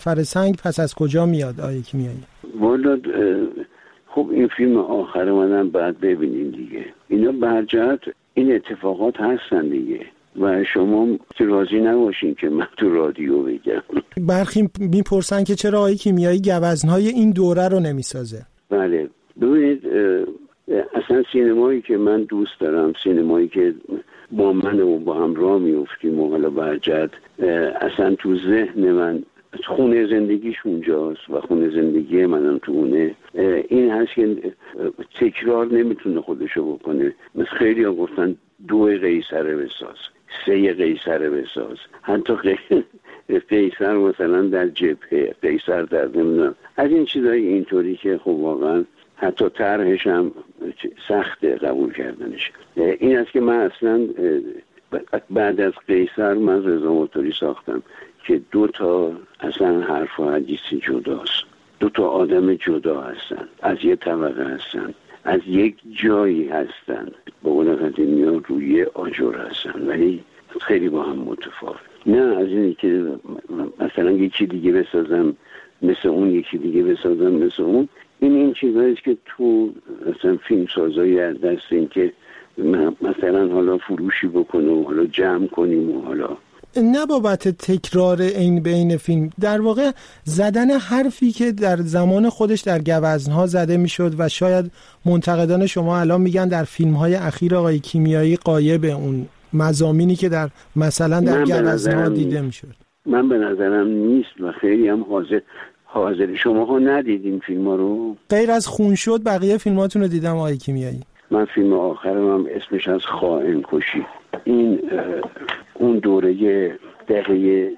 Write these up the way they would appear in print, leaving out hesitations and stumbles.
فرسنگ پس از کجا میاد آقای کیمیایی؟ والا خب این فیلم آخر منم بعد ببینیم دیگه. اینا برجت این اتفاقات هستن دیگه و شما راضی نباشین که من تو رادیو بگم. برخی میپرسن که چرا آقای کیمیایی گوزنهای این دوره رو نمیسازه. بله ببینید اصلا سینمایی که من دوست دارم، سینمایی که با من و با هم راه میفتیم و حالا برجت اصلا تو ذهن من خونه زندگیش اونجاست و خونه زندگی منم تو اونه، این هست که تکرار نمیتونه خودشو بکنه. مثل خیلی ها گفتن 2 قیصر بساز، 3 قیصر بساز، حتی قیصر مثلا در جبهه، قیصر در نمیدونم، از این چیزای اینطوری که خب واقعا حتی طرحش هم سخته قبول کردنش. این است که من اصلا بعد از قیصر من رضا موتوری ساختم که 2 تا اصلا حرف و حدیثی جداست، 2 تا آدم جدا هستن، از یه طبقه هستن، از یک جایی هستن، به قول قدیمی ها روی آجر هستن ولی خیلی با هم متفاوت. نه از اینی که مثلا یکی دیگه بسازم مثل اون، یکی دیگه بسازم مثل اون. این چیزاییست که تو مثلا فیلم سازایی از دست این که مثلا حالا فروشی بکنه و حالا جمع کنیم و حالا نه بابت تکرار این بین فیلم، در واقع زدن حرفی که در زمان خودش در گوزنها زده میشد و شاید منتقدان شما الان میگن در فیلم‌های اخیر آقای کیمیایی غایب اون مضامینی که در مثلا در گوزنها دیده میشد. من به نظرم نیست و خیلی هم حاضر. شماها ندیدین فیلم‌ها رو؟ غیر از خون شد بقیه فیلماتون رو دیدم آقای کیمیایی. من فیلم آخرم هم اسمش از خائن کشی. این اون دوره دهه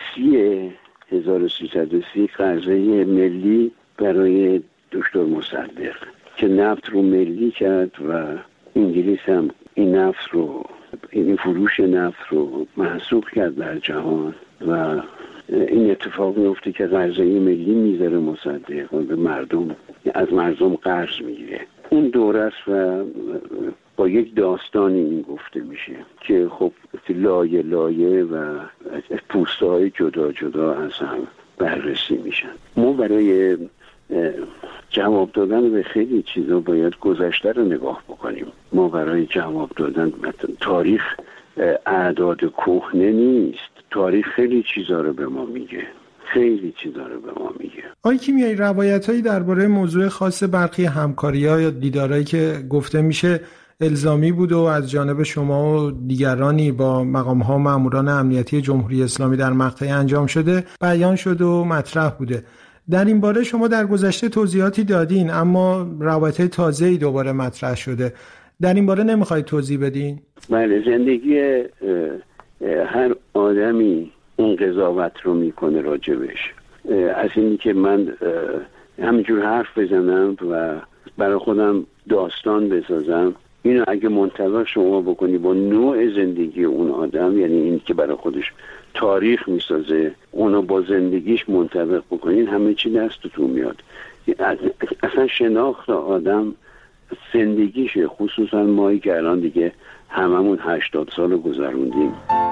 1330 قرضه ملی برای دکتر مصدق که نفت رو ملی کرد و انگلیس هم این نفت رو، این فروش نفت رو محسوب کرد در جهان و این اتفاق میفته که قرضه ملی میذاره مصدق و به مردم، از مردم قرض میگیره. اون دوره است و با یک داستانی این گفته میشه که خب لایه لایه و پوسته‌های جدا جدا از هم بررسی میشن. ما برای جواب دادن به خیلی چیزا باید گذشته رو نگاه بکنیم. ما برای جواب دادن تاریخ اعداد کهنه نیست. تاریخ خیلی چیزا رو به ما میگه. آقای کیمیایی، روایت‌هایی درباره موضوع خاص برخی همکاری‌ها یا دیدارایی که گفته میشه الزامی بود و از جانب شما و دیگرانی با مقام‌ها ماموران امنیتی جمهوری اسلامی در مقطعی انجام شده بیان شده و مطرح بوده. در این باره شما در گذشته توضیحاتی دادین اما روایت تازه‌ای دوباره مطرح شده. در این باره نمیخواید توضیح بدین؟ بله، زندگی هر آدمی این قضاوت رو میکنه راجبش. از اینی که من همینجور حرف بزنم و برای خودم داستان بسازم، اینو اگه منطبق شما بکنی با نوع زندگی اون آدم، یعنی این که برای خودش تاریخ میسازه، اونو با زندگیش منطبق بکنین، همه چی دستتون میاد. اصلا شناخت آدم زندگیشه، خصوصا مایی که الان دیگه هممون 80 سال گذروندیم.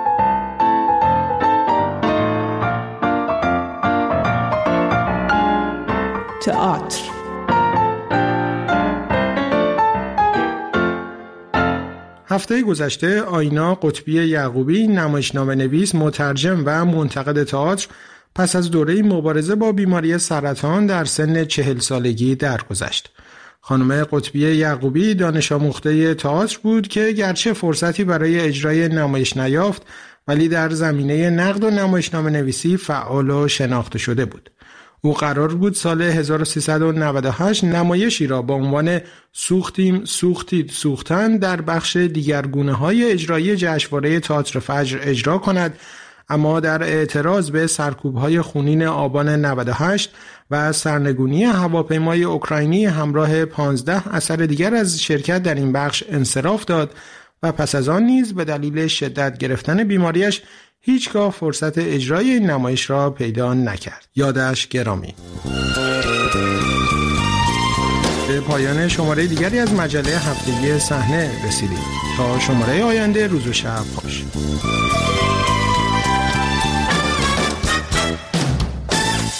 تئاتر. هفته گذشته آینا قطبی یعقوبی، نمایشنامه نویس، مترجم و منتقد تئاتر، پس از دوره مبارزه با بیماری سرطان در سن 40 سالگی درگذشت. خانم قطبی یعقوبی دانش آموخته تئاتر بود که گرچه فرصتی برای اجرای نمایش نیافت، ولی در زمینه نقد و نمایشنامه نویسی فعال و شناخته شده بود. او قرار بود سال 1398 نمایشی را با عنوان سوختیم سوختید سوختن در بخش دیگرگونه‌های اجرایی جشنواره تئاتر فجر اجرا کند، اما در اعتراض به سرکوب‌های خونین آبان 98 و سرنگونی هواپیمای اوکراینی همراه 15 اثر دیگر از شرکت در این بخش انصراف داد و پس از آن نیز به دلیل شدت گرفتن بیماریش هیچگاه فرصت اجرای این نمایش را پیدا نکرد. یادش گرامی. به پایان شماره دیگری از مجله هفتگی صحنه رسیدیم. تا شماره آینده، روز و شب خوش.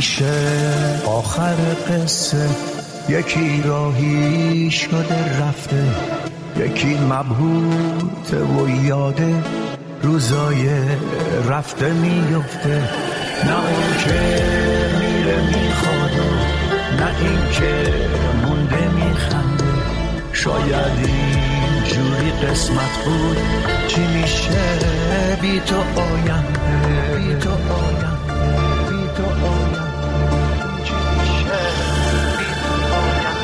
میشه آخر قصه یکی راهی شده رفته، یکی مبهوته و یاده روزای رفته میفته. نه اون که میره میخواد، نه این که مونده میخنده. شاید این جوری قسمت بود، چی میشه بی تو آینده، بی تو آینده، بی تو آینده. چی میشه بی تو آینده.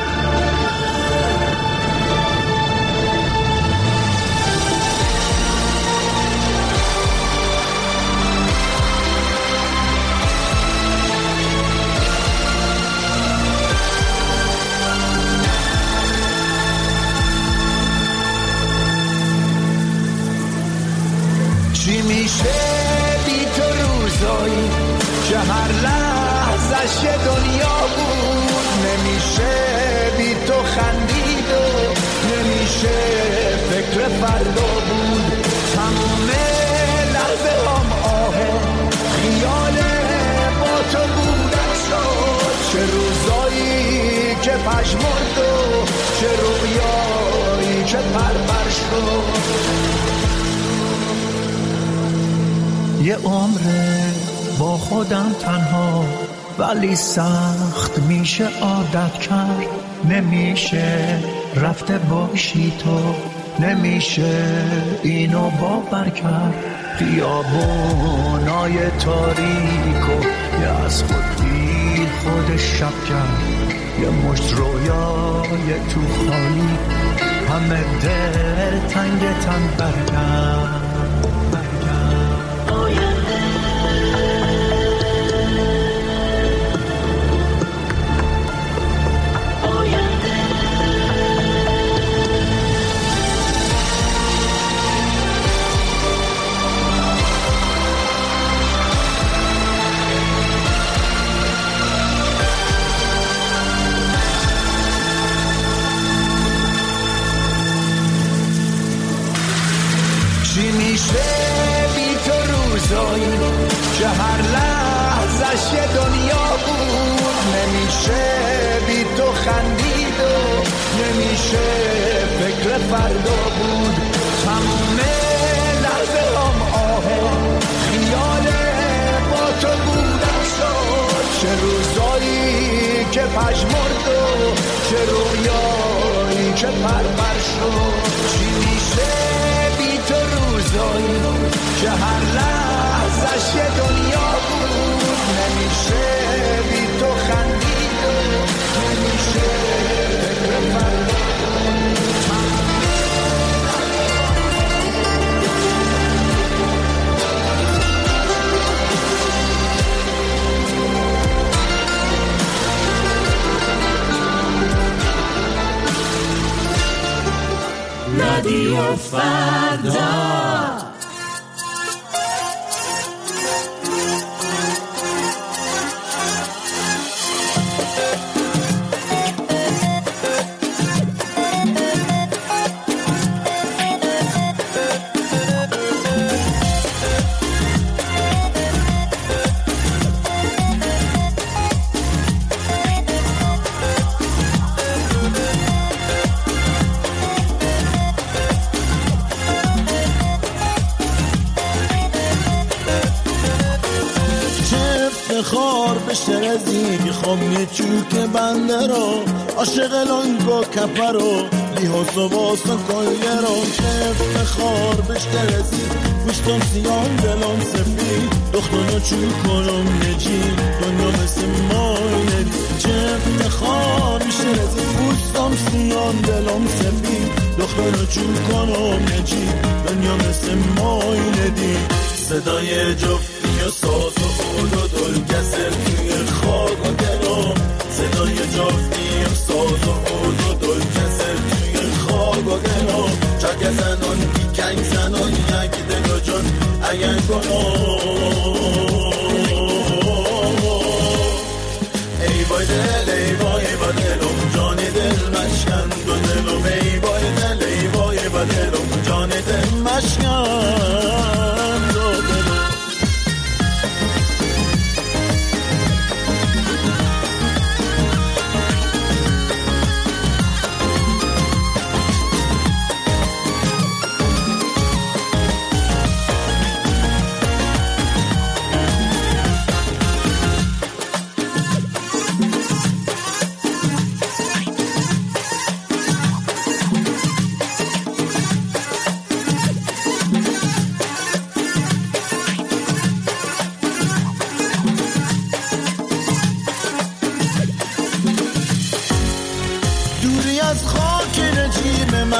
چی میشه بی تو روزایی که هر لحظش یه دنیا بود؟ نمیشه بی تو خندید و نمیشه فکر فردا بود. تموم لحظه هم آهه خیال با تو بودن شد. چه روزایی که پژمرد و چه رویایی که پرپر شد. یه عمره با خودم تنها، ولی سخت میشه عادت کرد. نمیشه رفته باشی تو، نمیشه اینو باور کرد. خیابونای تاریکو یه از خود بی خود شب کرد. یه مشت رویای تو خالی همه دل تنگ تن برگرد. که هر لحظش یه دنیا بود. نمیشه بی تو خندید و نمیشه فکر فردا بود. تموم لحظه هم آهه خیال با تو بودن شد. چه روزایی که پژمرد و چه رویایی که پرپر شد. چی میشه بی تو روزایی که هر لحظش یه دنیا بود. نمیشه بی تو خندید و نمیشه فکر فردا. رادیو فردا. خار بشترزی میخوام یه چوک بنده رو عاشق لانگو کپه رو بیهاس و باسن کلیه رو. چفت خار بشترزی پوشتم سیان دلم سفید دختانو چوک کنم نجی دنیا مثل مای ندی. چفت خار بشترزی پوشتم سیان دلم سفید دختانو چوک کنم نجی دنیا مثل مای ندی. صدای جفتی و ساز و خود و دل کسر توی خاک و دلم. صدای جفتی و ساز و خود و دل کسر توی خاک و دلم. چاک زنان بیکنگ زنان یک دل جان اگر کنم. ای بای دل ای بای دلم جان دل مشکن دو دلم. ای بای دل ای بای دلم جان دل مشکن دو دلم.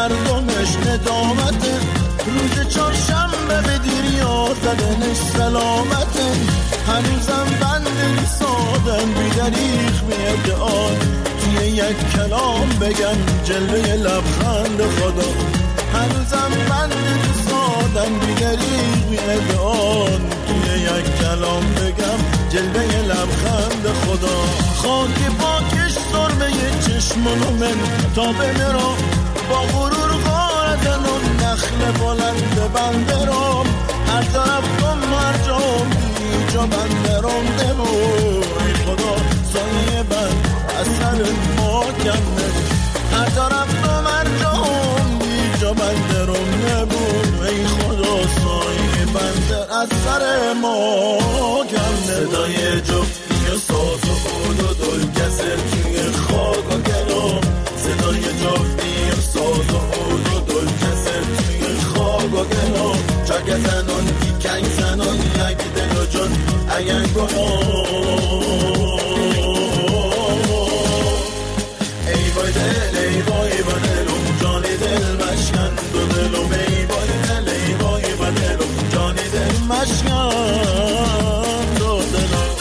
مردمش ندامته، روز چهارشنبه به دیریا زدنش سلامته. هنوزم بنده سادم بیدریخ میدعان، توی یک کلام بگم جلوه لبخند خدا. هنوزم بنده سادم بیدریخ میدعان، توی یک کلام بگم جلوه لبخند خدا. خاک پاکش سرمه چشمانو من تا بنرام، با غرور غاردن و نخل بلند بنده رام. هر طرف کن مرجام بیجا بنده رامده بود، ای خدا سایه بند از سر ما کنده. هر طرف کن مرجام بیجا بنده رامده بود، ای خدا سایه بنده از سر ما کنده. صدای جفتی و ساز و عود و دل کسر توی خاک و گلام، صدای جفتی و ساز و عود و دل کسر توی خاک و گلام. چاک زنان کنگ زنان یک دل و جان اگر گناه. ای وای دل ای وای با دلم جانی دل مشکن دو دلم، ای وای دل ای وای با دلم جانی دل مشکن دو دلم.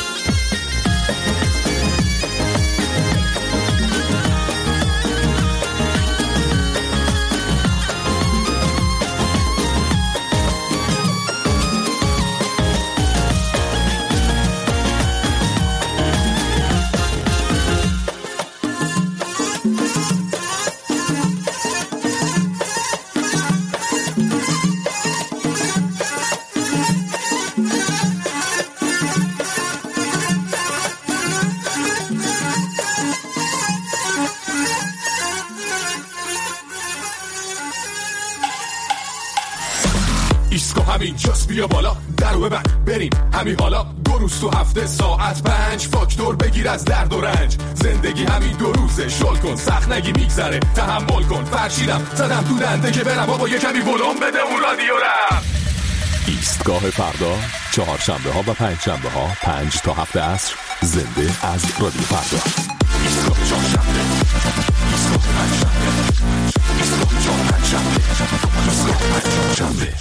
اینجاست بیا بالا درو ببند بریم همین حالا. 2 روز تو هفته ساعت 5 فاکتور بگیر از درد و رنج. زندگی همین 2 روزه شل کن سخت نگی میگذره تحمل کن. فرشیدم زدم تو دنده که برم بابا یه کمی ولوم بده اون رادیو رم. ایستگاه فردا چهارشنبه ها و پنجشنبه ها 5 تا 7 عصر زنده از رادیو فردا. ایستگاه چهارشنبه، ایستگاه پنجشنبه، ایستگاه چهارشنبه، ایستگاه پنجشنبه.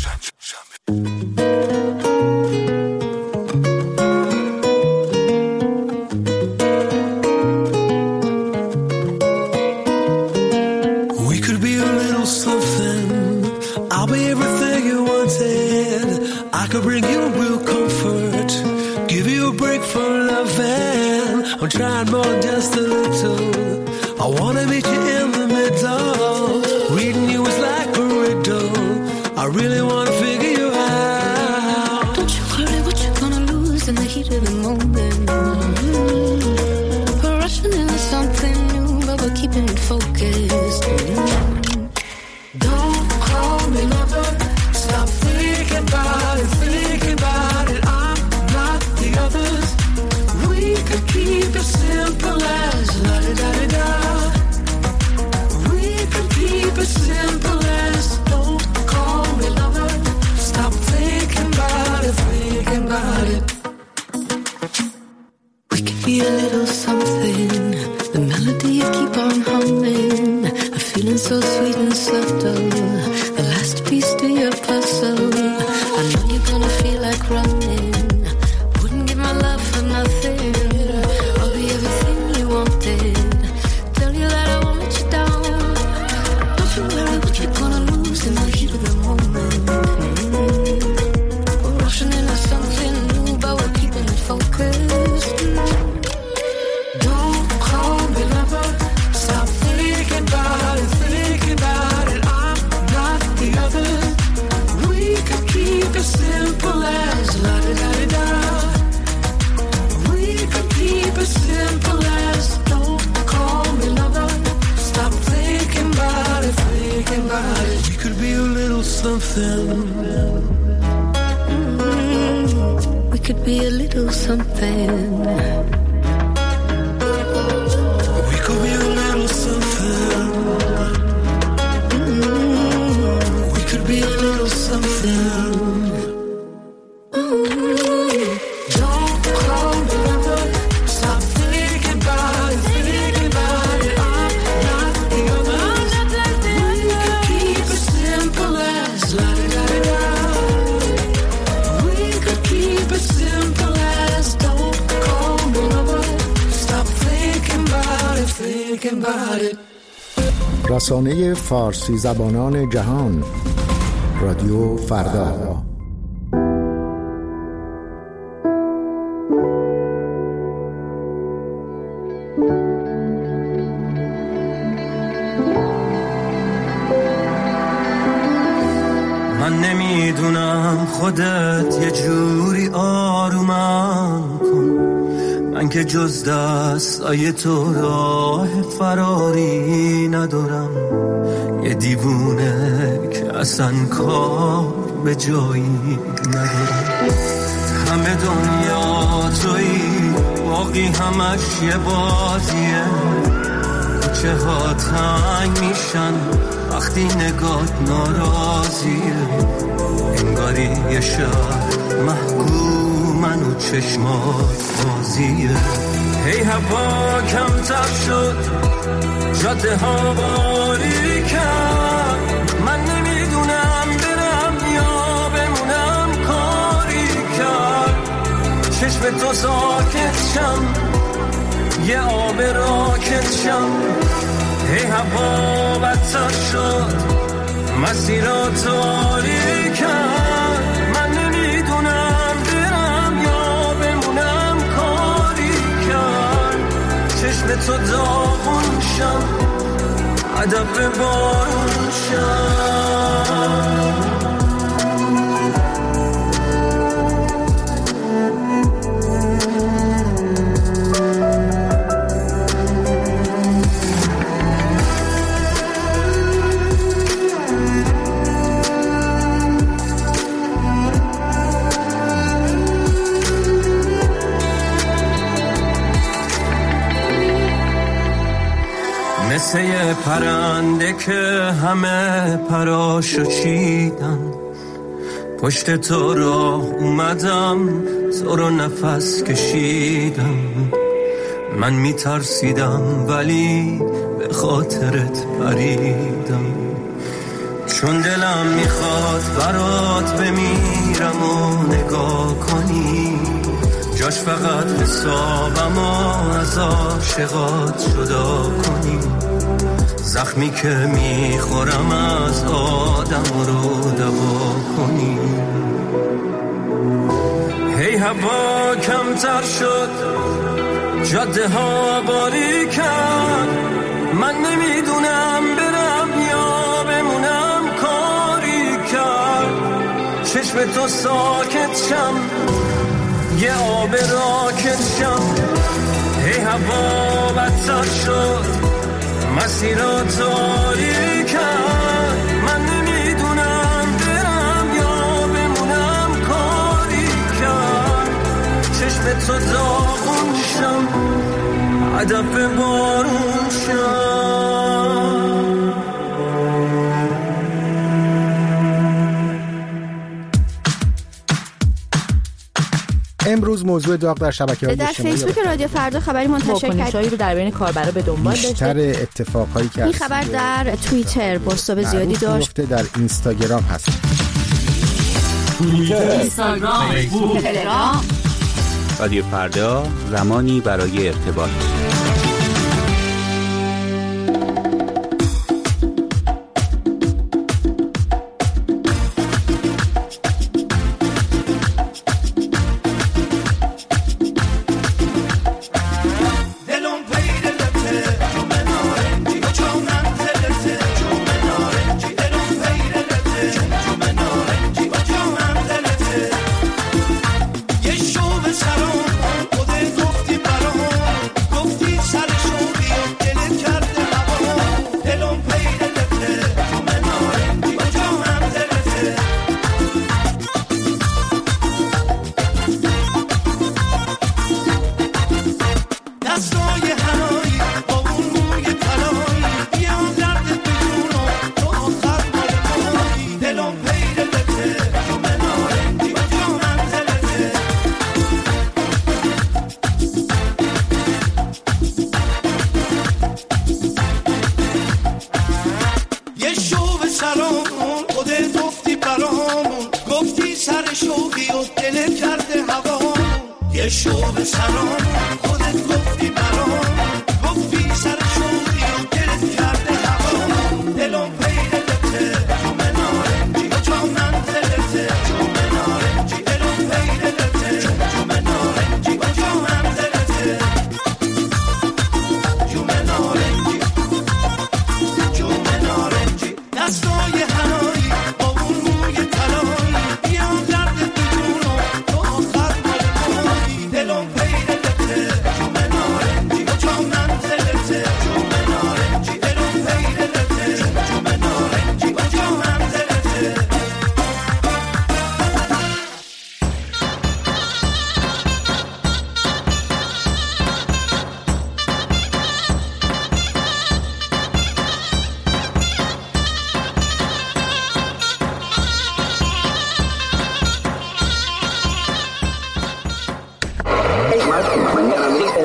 We could be a little something. I'll be everything you wanted. I could bring you real comfort, give you a break from loving. I'm trying more than just a little. I wanna meet you in the middle. Reading you is like a riddle. I really wanna figure you out. Don't you worry what you're gonna lose in the heat of the moment. We're rushing into something new, but we're keeping it focused. Don't call me lover. Stop thinking about it, thinking about it. I'm not the others. We could keep it simple as la-da-da-da-da. We could keep it simple as don't call me lover. Stop thinking about it, thinking about it. We could be a little something. The melody you keep on humming. A feeling so sweet and subtle. The last piece to your puzzle. I know you're gonna feel like running. Wouldn't give my love for nothing. I'll be everything you wanted. Tell you that I won't let you down. Don't you worry what you're gonna lose in the heat of the moment. We're rushing into something new, but we're keeping it focused. Don't call me lover. Stop thinking about it, thinking about it. I'm not the other. We could keep it simple as la-da-da-da-da. We could keep it simple as don't call me lover. Stop thinking about it, thinking about it. We could be a little something. We could be a little something. We could be a little something. We could be a little something. Don't call me lover. Stop thinking about it, thinking about it. I'm not the other. We could keep رسانه فارسی زبانان جهان، رادیو فردا. من نمیدونم خودت یه جوری آرومم کن، من که جز دستای تو راه فراری ندارم. یه دیوونه که اصلا کار به جایی ندارم. همه دنیا تویی، باقی همش یه بازیه. کوچه ها تنگ میشن وقتی نگات ناراضیه. انگاری یه شهر محکومن و چشمات بازیه. هی هوا کمتر شد، جاده ها باری کرد. من نمیدونم برم یا بمونم، کاری کرد. چشم تو ساکت شم، یه آب راکت شم. هی هوا بدتر شد، مسیرات تاری کرد. من نمیدونم برم یا بمونم، کاری کرد. چشم تو داغون شم، هدف بارون شم. مثل یه پرنده که همه پراشو چیدن، پشت تو راه اومدم، تو رو نفس کشیدم. من میترسیدم ولی به خاطرت پریدم، چون دلم میخواد برات بمیرم و نگاه کنی. جاش فقط حسابم و از عاشقات جدا کنی. زخمی که میخورم از آدم رو دوا کنی. هی هوا کمتر شد، جاده ها باری کرد. من نمیدونم برم یا بمونم، کاری کرد. چشم تو ساکت شم، یه آب راکت شم. هی هوا بدتر شد، مسیرات تاری کرد. من نمیدونم برم یا بمونم، کاری کرد. چشم تو داغون شم، هدف بارون شم. امروز موضوع داغ در شبکه‌های اجتماعی در فیسبوک رادیو فردا خبری منتشر کرد رو در بین کاربرا به دنبال داشته. بیشتر اتفاقایی که این خبر در توییتر بازتاب زیادی داشت. در اینستاگرام هست. توییتر، اینستاگرام، فیسبوک، تلگرام. رادیو فردا، زمانی برای ارتباط.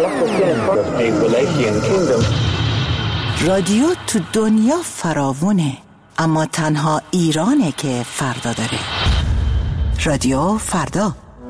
رادیو تو دنیا فراوونه، اما تنها ایرانه که فردا داره. رادیو فردا.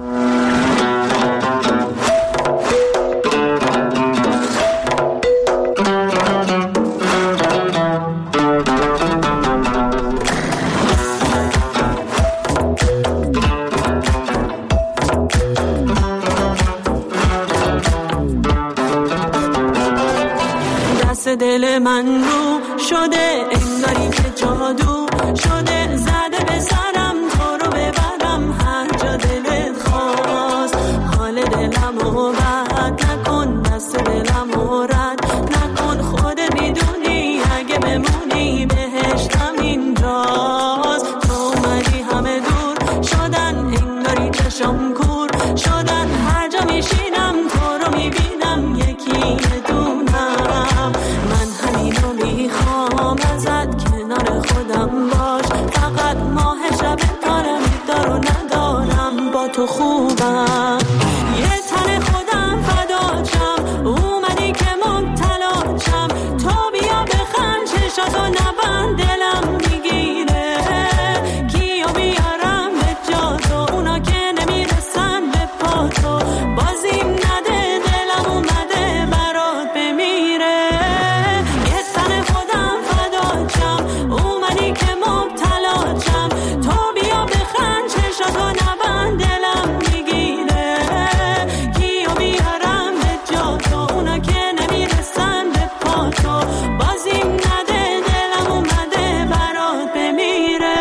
دل من رو شده انگاری که جادو شده، زده به سرم تو رو ببرم هر جا دلت خواست. حال دلمو بد نکن، دست دلمو رد نکن، خودت میدونی اگه بمونی بهشتم اینجاست. تو اومدی همه دور شدن انگاری چشم کور شدن، هر جا میشینم تو رو میبینم یکی دونم. من همینو میخوام ازت کنار خودم باش، فقط ماه شب دارم دارو ندارم با تو خوبم. یه تن خودم فداچم اومدی که مبتلاچم، تو بیا بخند چشاتو نبند دلم میگیره، کیو بیارم به جا تو اونا که نمیرسن به پا تو، بازیم نده دلم اومده برات بمیره. یه تن خودم فداچم اومدی که مبتلاچم، تو بیا بخند چشاتو نبند دلم میگیره، کیو بیارم به جا تو اونا که نمیرسن به پا تو، بازیم نده دلم اومده برات بمیره.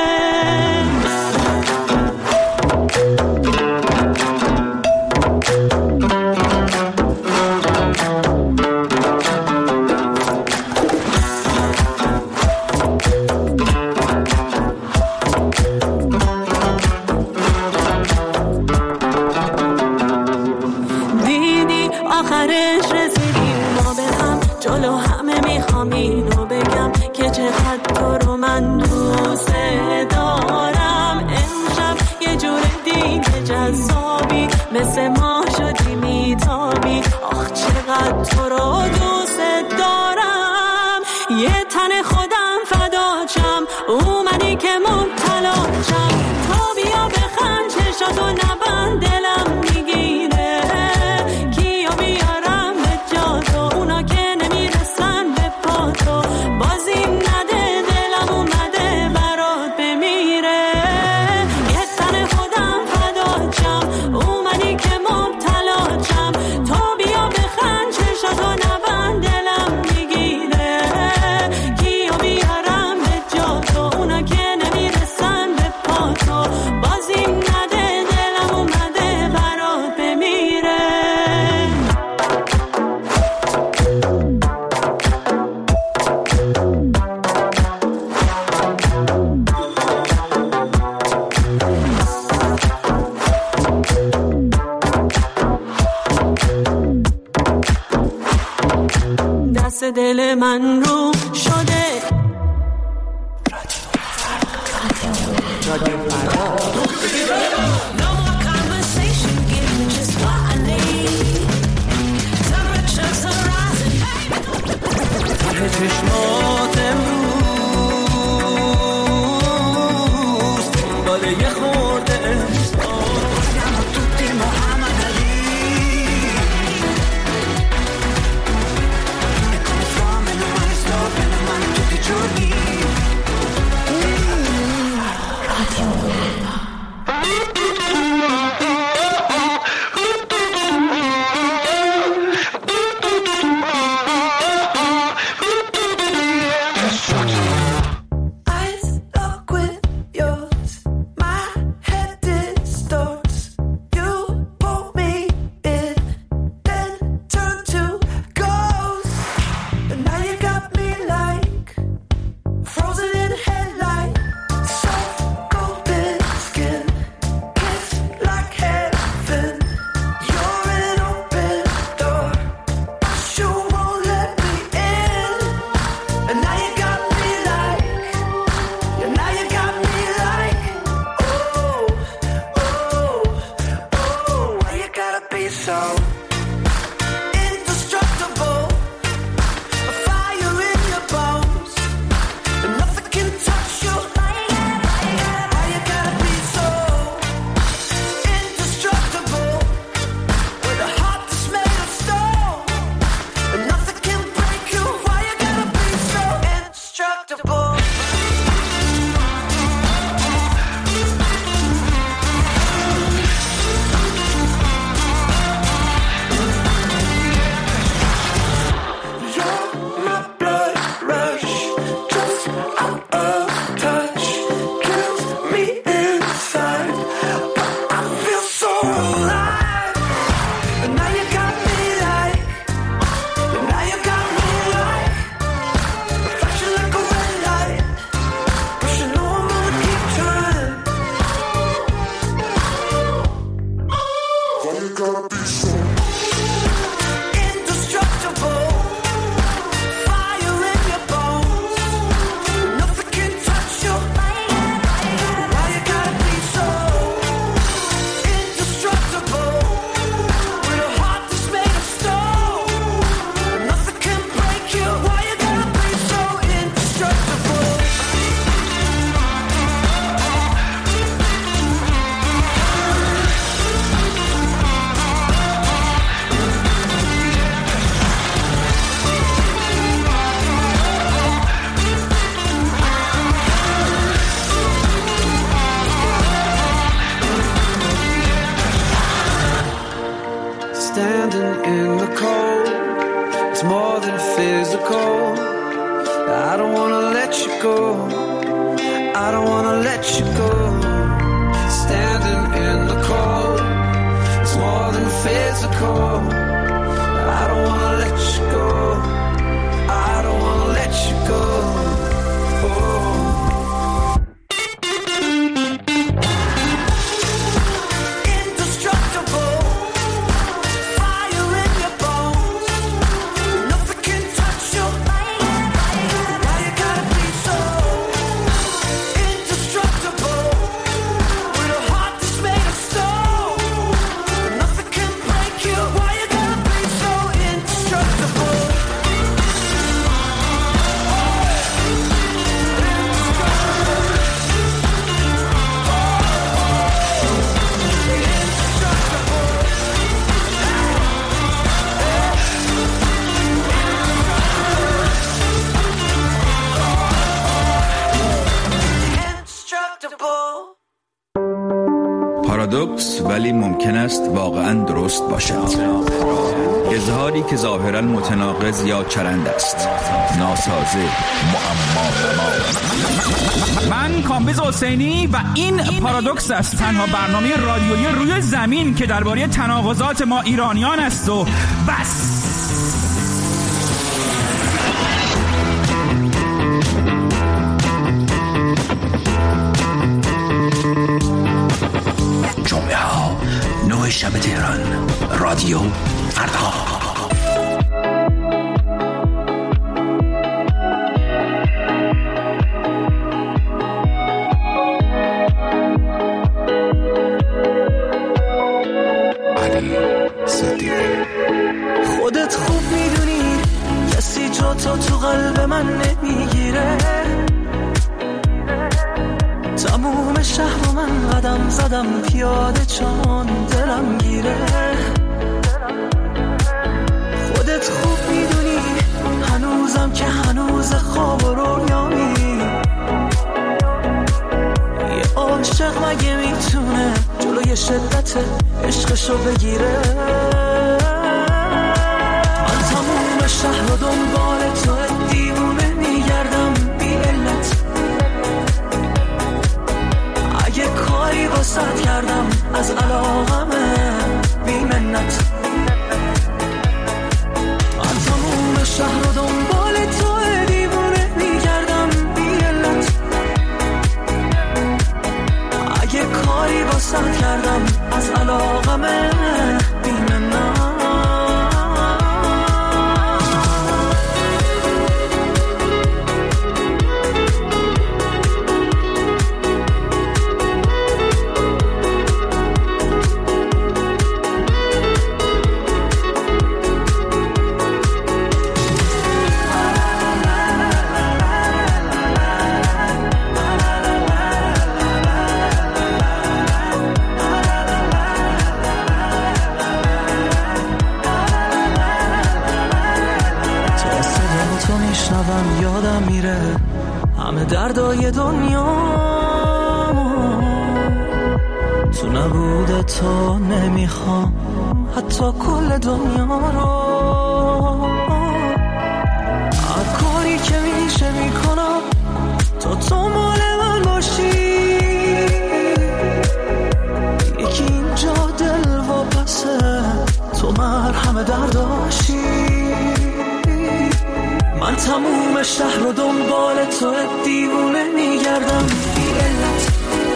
دیدی آخرش رسیدیم ما به هم، جلو همه میخوام اینو بگم که چقدر تو رو من دوست دارم. امشب یه جور دیگه جذابی، مثل ما شدی میتابی، آخ چقدر تو رو دوست دارم. یه تن خودم فداچم اومدی که مبتلاچم، تو بیا بخند چشاتو نبند دلم میگیره، کیو بیارم به جا تو اونا که نمیرسن به پا تو، بازیم نده دلم اومده برات بمیره. یه تن خودم فداچم اومدی که مبتلاچم، تو بیا بخند چشاتو نبند دلم میگیره، کیو بیارم به جا تو اونا که نمیرسن به پا تو، بازیم نده دلم اومده برات بمیره. دست دل من رو شده No more conversation, give me just what I need. Temperatures are rising. چشمات امروز باله یه خورده siamo tutti Muhammad Ali. E come fame le mani storte, le mani tutti i giorni. in the cold. It's more than physical. I don't wanna let you go. I don't wanna let you go. Standing in the cold. It's more than physical. I don't wanna let you go. I don't wanna let you go. Oh. پارادوکس ولی ممکن است واقعاً درست باشد. اظهاری که ظاهراً متناقض یا چرند است، ناسازه، معما. من کامبیز حسینی و این پارادوکس است، تنها برنامه رادیویی روی زمین که درباره تناقضات ما ایرانیان است و بس. جمعه ها 9 شب تهران، رادیو فردا. خودت خوب میدونی کسی جا تو قلب من نمیگیره. تموم شهر من قدم زدم پیاده چون دلم گیره. خودت خوب میدونی هنوزم که هنوز خواب و رویایی. یه عاشق مگه میتونه جلوی شدت عشقشو بگیره؟ من تموم شهر و دنبال تو دیوونه میگردم بی علت. اگه کاری واسط کردم از علاقمه بی منت. من تموم شهر و دنبال تو دیوونه میگردم بی علت. اگه کاری واسط کردم از علاقمه بی منت. یادم میره همه دردای دنیا. تو نبوده تو نمیخوام حتی کل دنیا رو. هر کاری که میشه میکنم تو مال من باشی. یکی اینجا دل و پسه تو مرهم درداشی. من تموم شهر و دنبال تو دیوونه میگردم بی علت.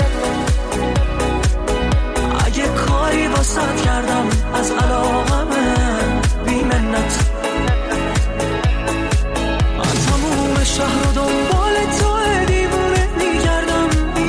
اگه کاری واسط کردم از علاقمه بی منت. من تموم شهر و دنبال تو دیوونه میگردم بی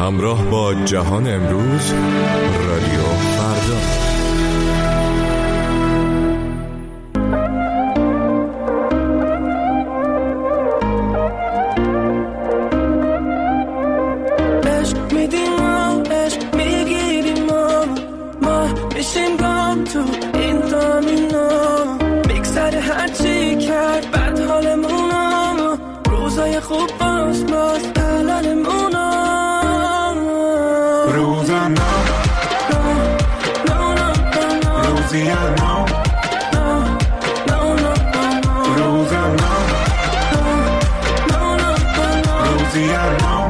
همراه با جهان امروز، رادیو فردا. عشق میدیم ما، عشق میگیریم ما میشیم گام تو این دامینا، میگذره هرچی کرد بد حالمونا، روزای خوب باز الانمونا، روزانا روزیانا روزانا روزیانا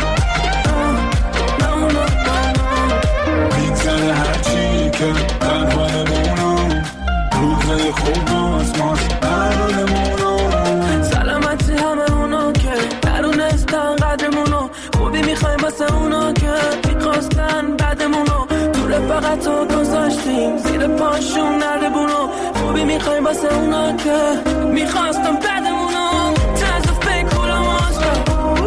میگذره هرچی که تنهایمونم، روزای خوب باز الانمونم، سلامتی همه اونا که درونستن قدرمونو، خوبی میخوایم واسه اونا که میخواستن بعدمونو، تو رفاقت رو گذاشتیم زیر پاشون نردبونو، خوبی میخوایم واسه اونا که میخواستن بعدمونو، طرز فکر و ماست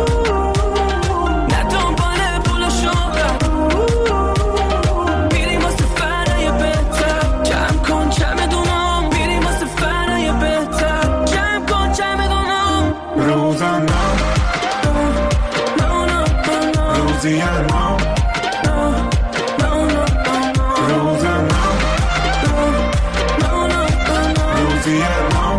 نه دنبال پول و شهرت، میریم واسه فرای بهتر، جمع کن چمدونم، میریم واسه فرای بهتر، جمع کن چمدونم، روزانا روزیانا روزانا روزیانا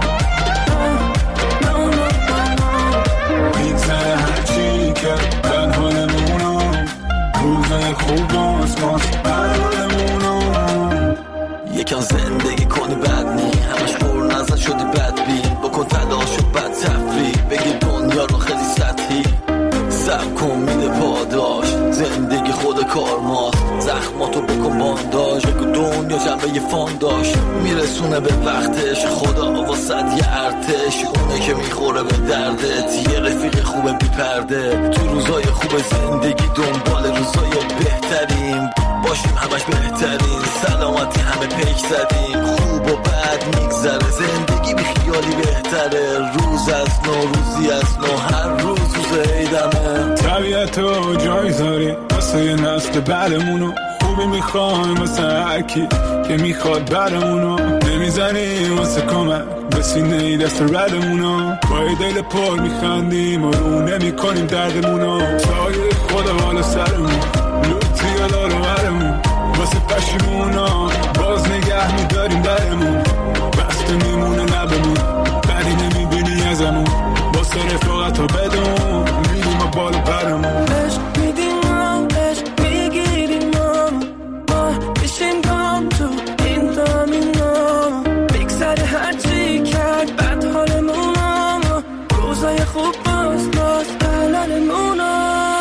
میگذره هرچی که تنهایمونم، روزای خوب باز الانمونم، یکم زندگی کنی بد نی، همش پر نظر شدی بد بین، بکن تلاش و بد تفریح، بگی دنیا رو خیلی سطحی، سب کن میده پاداش، زندگی خود کار ماست، زخماتو بکن بانداش، بگو دنیا جنبه فان داشت، میرسونه به وقتش، خدا واسد یه ارتش، اونه که میخوره به دردت، یه رفیق خوبه بیپرده، تو روزای خوب زندگی دنبال روزای بهترین، باشیم همش بهترین، سلامتی همه پیک زدیم، خوب و بد میگذره، زندگی بی خیالی بهتره، روز از نو روزی از نو، هر روز عیدمه، طبیعتو جای زاری واسه یه نسل بعدمونو، خوبی میخوایم واسه هرکی که میخواد برمونو، نمیزنیم واسه کمک به سینه ای دست ردمونو، با ای دل پر میخندیم و رو نمیکنیم دردمونو، سایه خدا بالا سرمون، لوتی یالا رو برمون، واسه پشیمونا باز نگه میداریم درمون، بسته میمونه لبمون، بدی نمیبینی ازمون، واسه رفاقت رو بدون میریم و بالا برمون، عشق میدیم ما، عشق میگیریم ما میشیم گام تو این دامینا، میگذره هرچی کرد بد حالمونا، روزای خوب باز الانمونا،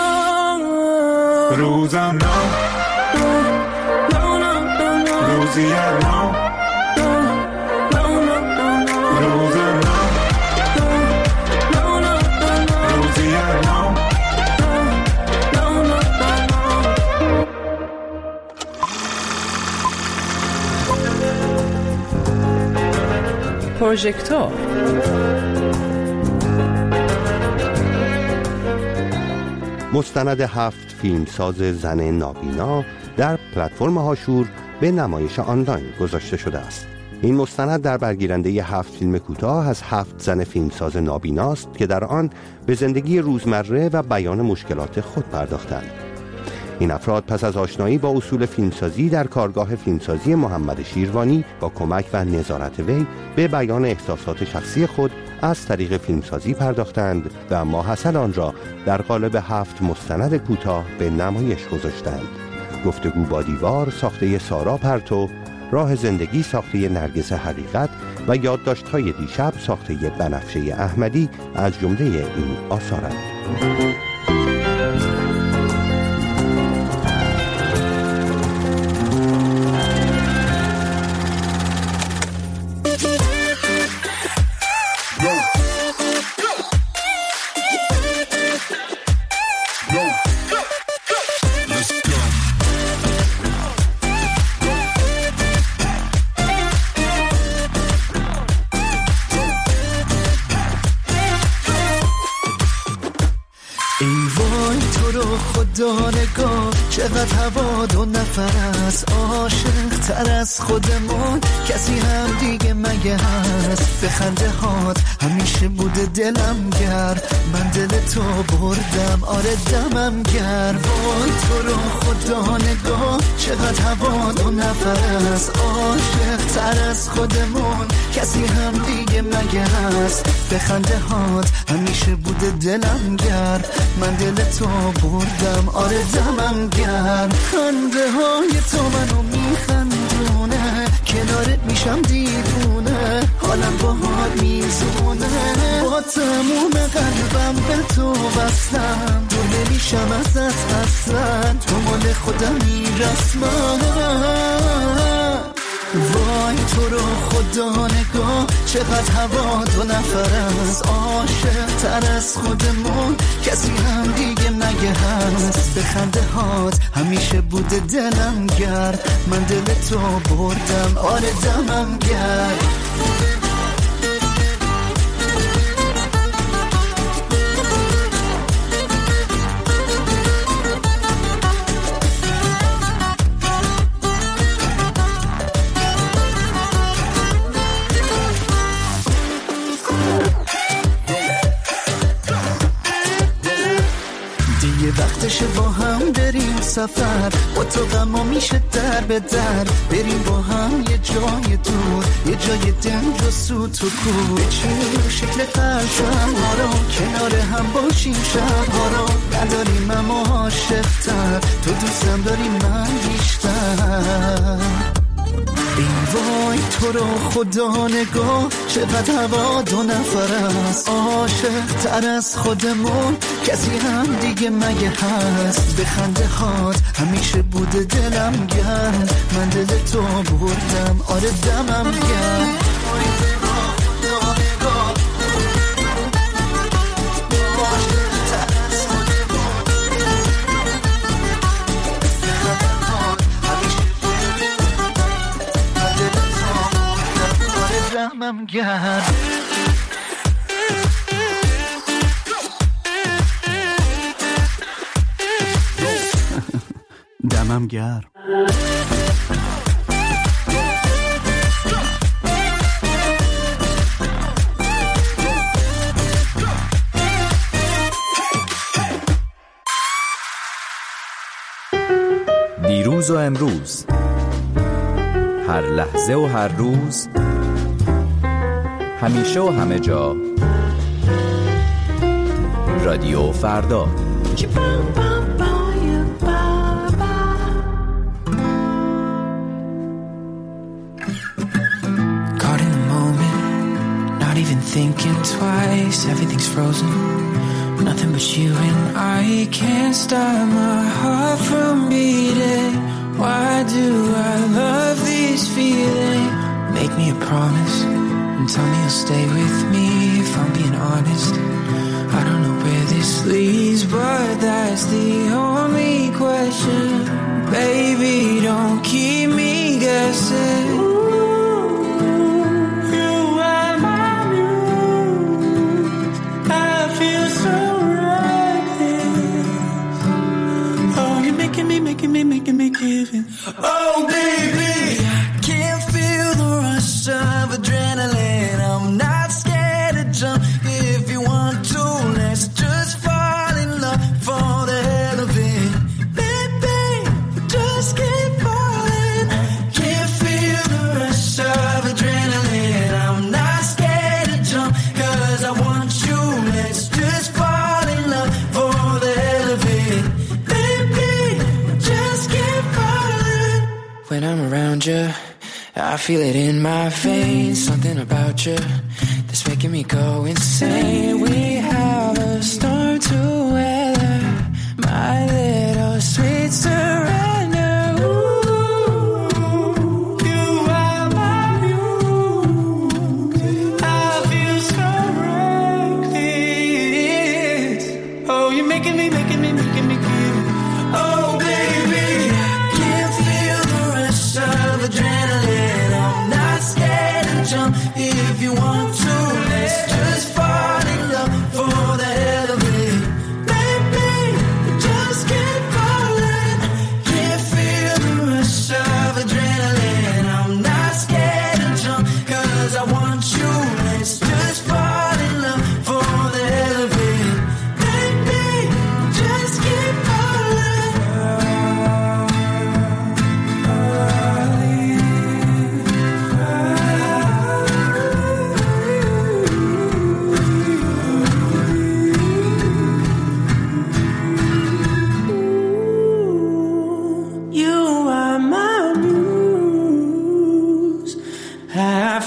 روزانا روزیانا روزانا روزیانا پروژکتور مستند 7 فیلمساز زن نابینا در پلتفرم هاشور به نمایش آنلاین گذاشته شده است. این مستند در برگیرنده 7 فیلم کوتاه از 7 زن فیلمساز نابیناست که در آن به زندگی روزمره و بیان مشکلات خود پرداختند. این افراد پس از آشنایی با اصول فیلمسازی در کارگاه فیلمسازی محمد شیروانی با کمک و نظارت وی به بیان احساسات شخصی خود از طریق فیلمسازی پرداختند و ماحصل آن را در قالب 7 مستند کوتاه به نمایش گذاشتند. گفتگو با دیوار ساخته سارا پرتو، راه زندگی ساخته نرگس حقیقت و یادداشت‌های دیشب ساخته بنفشه احمدی از جمله این آثارند. خدا نگاه چقدر هوا دو نفر است، عاشق تر از خودمون کسی هم دیگه مگه هست؟ به خنده هات همیشه بوده دلم گرد، من دل تو بردم آره دمم گرد. وای تو رو خدا نگاه چقدر هوا دو نفر است، عاشق تر از خودمون کسی هم دیگه مگه هست؟ به خنده هات همیشه بوده دلم گرد، من دل تو بردم آره دمم گرد. خنده های تو منو میخندونه، کنارت میشم دیوونه، حالم باهات میزونه، با تموم قلبم به تو بستم، دور نمیشم ازت اصلا، تو مال خودم میرسمم. وای تو رو خدا نگاه چقدر هوا دو نفر است، عاشق تر از خودمون کسی هم دیگه مگه هست؟ به خنده هات همیشه بوده دلم گرد، من دل تو بردم آره دمم گرد. وقتشه با هم بریم سفر، با تو غما میشه در به در، بریم با هم یه جای دور، یه جای دنج و سوت و کور، بچینیم شکل قلبم ها رو، کنار هم باشیم شبها رو، نداریم اما عاشق‌تر، تو دوستم داری من بیشتر. ای وای تو رو خدا نگاه چقدر هوا دو نفر است، عاشق تر از خودمون کسی هم دیگه مگه هست؟ به خنده هات همیشه بوده دلم گرد، من دل تو بردم آره دمم گرد. دمم گرد. دمم گرم. دیروز و امروز، هر لحظه و هر روز، همیشه و همه جا، رادیو فردا. Caught in the moment, not even thinking twice, everything's frozen, nothing but you and I can't stop my heart from beating. Why do I love these feelings? Make me a promise and tell me you'll stay with me. If I'm being honest, I don't know where this leads, but that's the only question. Baby, don't keep me guessing. You are my muse. I feel so reckless. Oh, you're making me giving. Oh, baby, I can't feel the rush of adrenaline. I'm not scared to jump if you want to. Let's just fall in love for the hell of it. Baby, just keep falling. Can't feel the rush of adrenaline. I'm not scared to jump 'cause I want you. Let's just fall in love for the hell of it. Baby, just keep falling. When I'm around you, I feel it in my veins, something about you that's making me go insane. We have a storm to weather, my little sweet surrender. Ooh, you are my muse. I feel so reckless. Oh, you're making me give. Oh, baby, I can't feel the rush of adrenaline. I'm not scared to jump if you want to. Let's just fall in love for the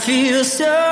feel so